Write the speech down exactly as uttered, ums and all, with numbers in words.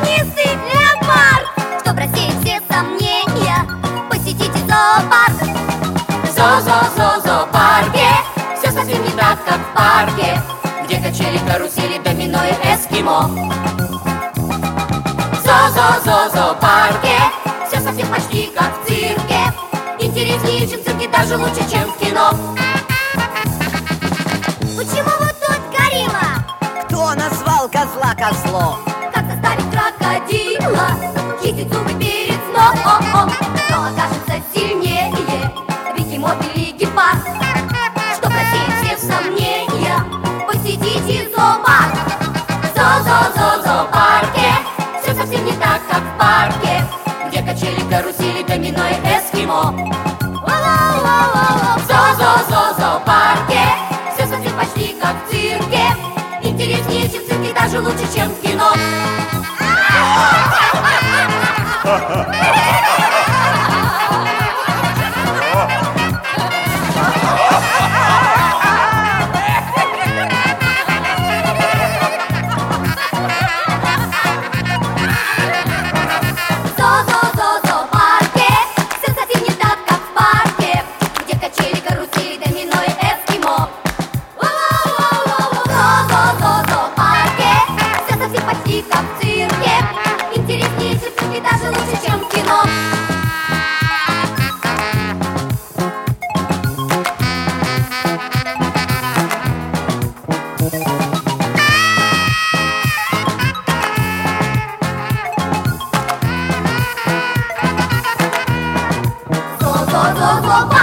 пятнистый леопард. Чтоб рассеять все сомнения, посетите зоопарк. Зо-зо-зо-зоопарке все совсем не так, как в парке, где качели, карусели, домино и эскимо. Зо-зо-зо-зоопарке все совсем почти как в цирке, интереснее, чем в цирке, даже лучше, чем в кино. Почему вот тут горилла? Кто назвал козла козлом? Как заставить крокодила чистить зубы перед сном? Кто окажется сильнее, бегемот или гепард? Чтоб рассеять все сомнения, посетите зоопарк. Зо-зо-зо-зоопарке все совсем не так, как в парке, где качели, карусели, домино и эскимо. В зо-зо-зо-зоопарке все совсем почти как в цирке, интереснее, чем в цирке, даже лучше, чем в кино. Как в цирке, интереснее, чем в цирке, даже лучше, чем в кино. Зо-зо-зо-зо-зо.